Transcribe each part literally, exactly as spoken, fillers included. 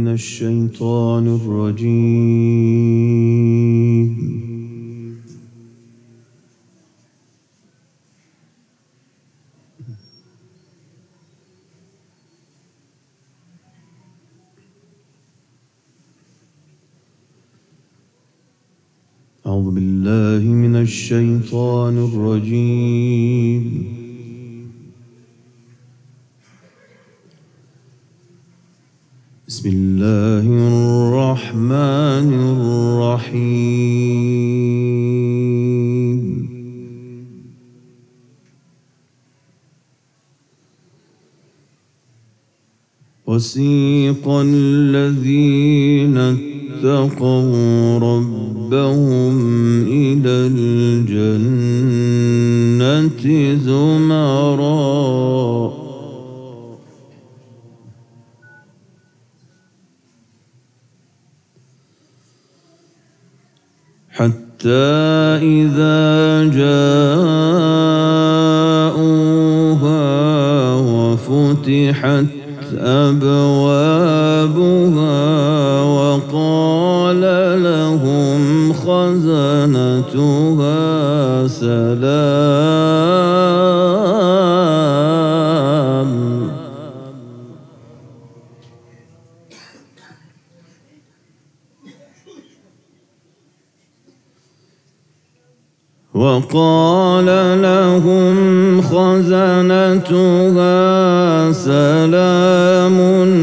الشيطان الرجيم. أعوذ بالله من الشيطان الرجيم. بسم الله الرحمن الرحيم. وسيق الذين اتقوا ربهم إلى الجنة زمرًا حتى إذا جاءوها وفتحت أبوابها وقال لهم خزنتها سلام وقال لهم خزنتها سلام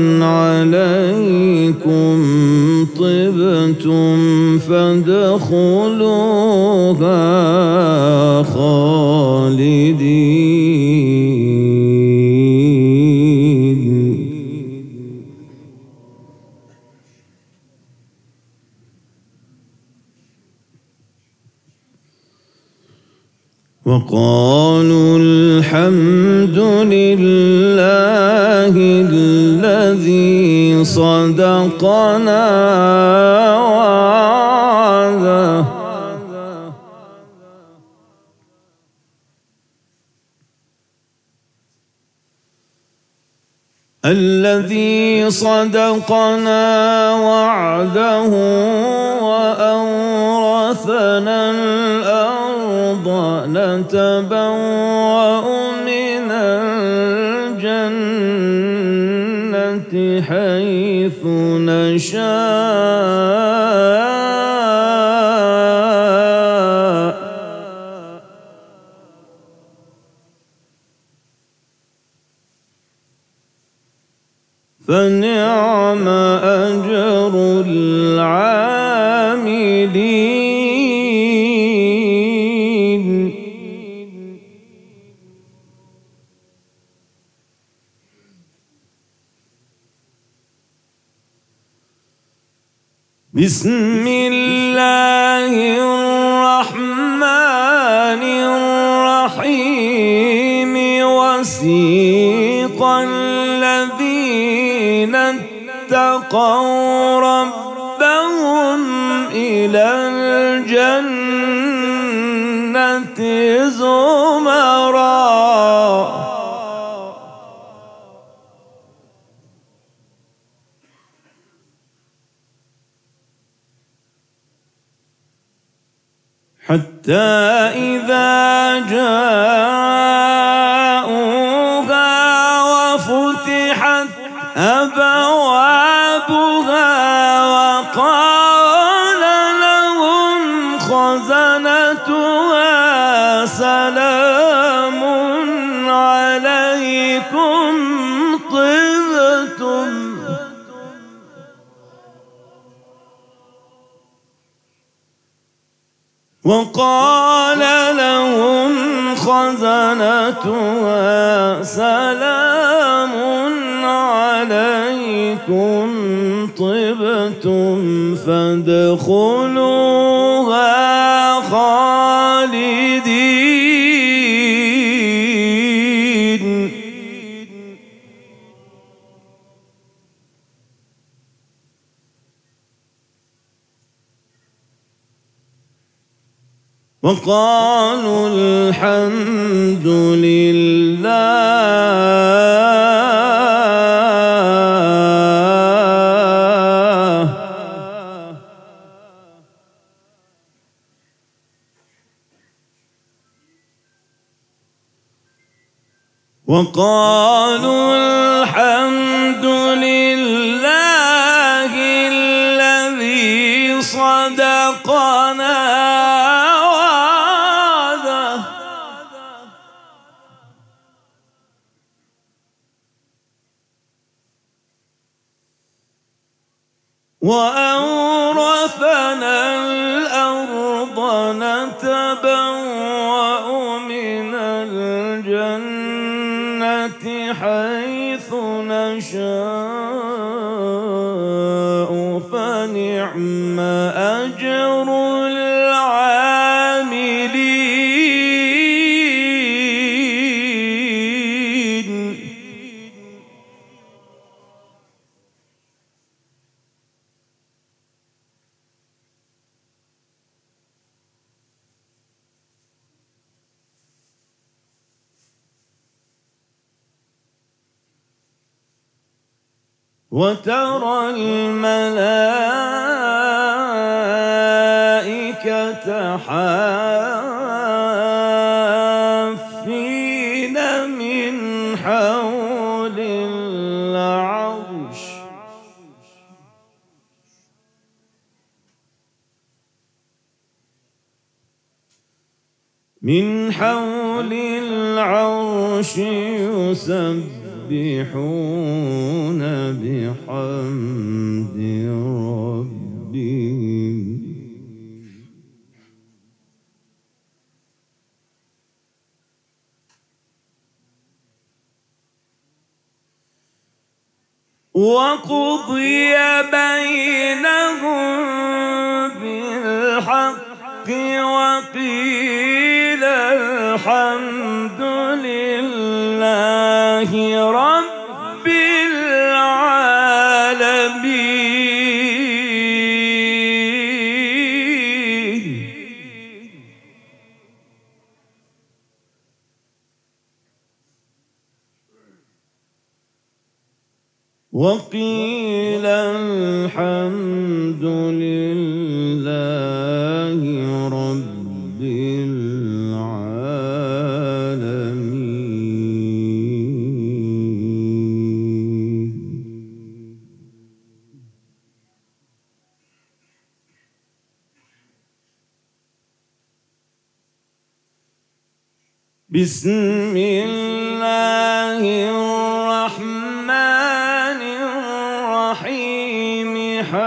عليكم طبتم فادخلوها خالدين. وقالوا الحمد لله الذي صدقنا وعده الذي صدقنا وعده وأورثنا الأرض نتبوأ من الجنة حيث نشاء فنعم أجر العاملين. بسم الله الرحمن الرحيم. وسيق الذين اتقوا ربهم إلى الجنة زمرًا حتى إذا جاءوها وفتحت أبوابها وقال لهم خزنتها سلام عليكم طبتم وقال لهم خزنتها سلام عليكم طبتم فادخلوها خالدين. وقالوا الحمد لله وقالوا الحمد لله الذي صدقنا وعده وأورثنا الأرض نتبوأ من الجنة حيث نشاء فنعم أجر العاملين. وترى الملائكة حافين من حول العرش من حول العرش يسبحون بحمد ربهم وقضي بينهم بالحق وقيل الحمد لله رب العالمين. وقيل الحمد لله رب العالمين. بسم الله الرحمن الرحيم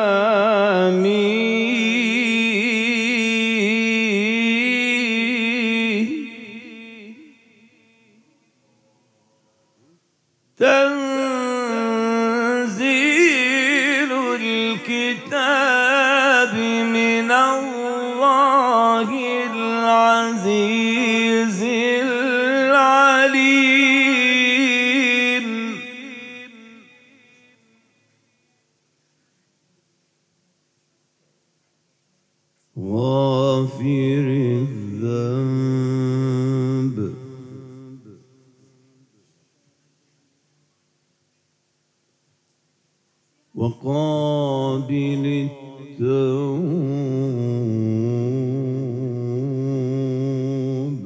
حميم تنزيل الكتاب من الله العزيز العليم. غافر الذنب وقابل التوب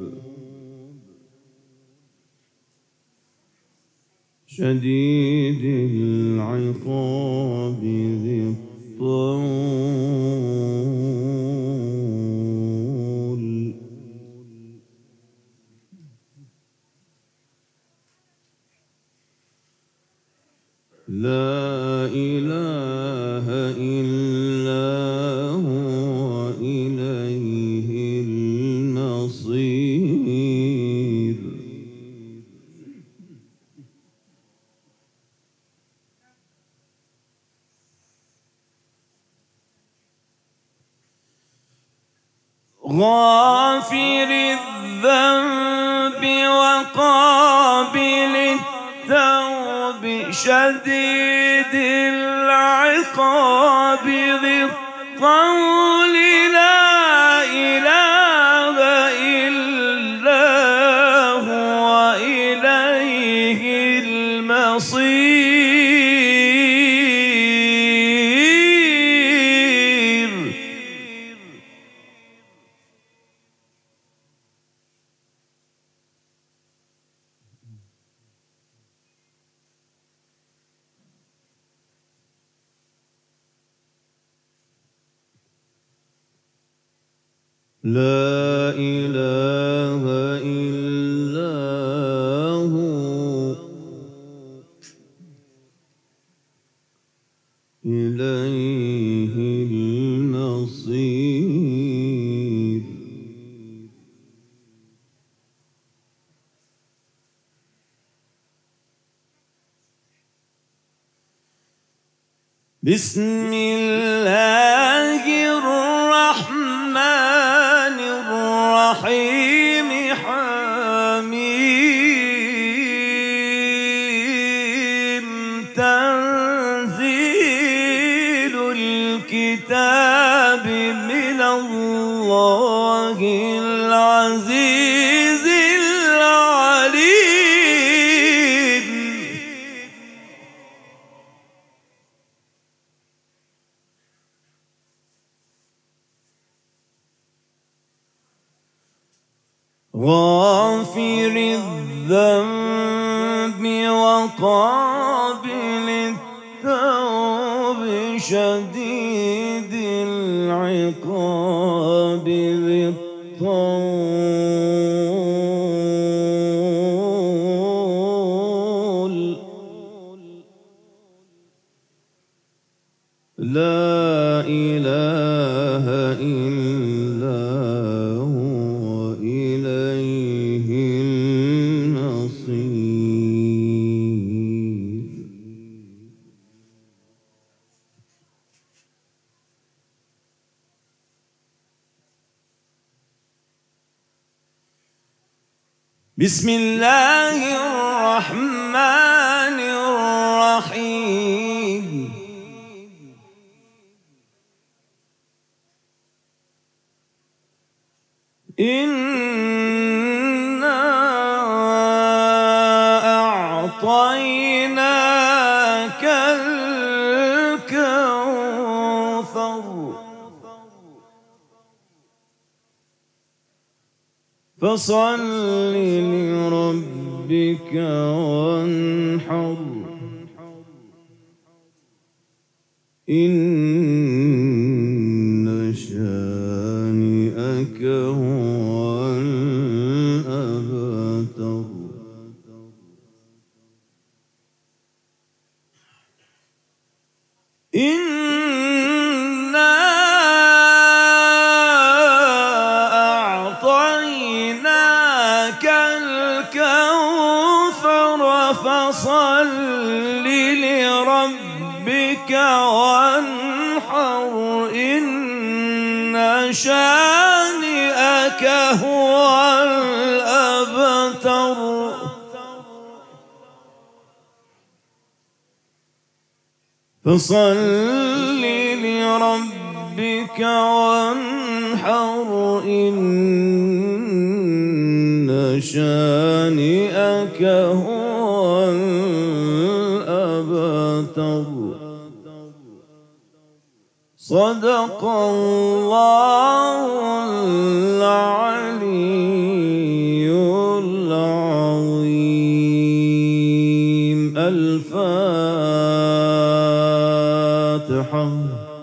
شديد العقاب ذي الطول لا إله إلا هو إليه المصير. غافر الذنب وقابل التوب شديد العقاب ذي الطول لا إله إلا هو إليه المصير. لا إله إلا هو إليه المصير. بسم الله الرحمن الرحيم حميم تنزيل الكتاب من الله العزيز العليم. غافر الذنب وقابل التوب شديد العقاب ذي الطول. لا إله إلا هو إليه المصير. بسم الله الرحمن الرحيم. إنا أعطيناك الكوثر فصل لربك وانحر إن شانئك هو الأبتر. إنا أعطيناك الكوثر فصل لربك وانحر إن شانئك هو الأبتر. فصل لربك وانحر إن شانئك هو الأبتر. صدق الله العلي العظيم. الفاتحة.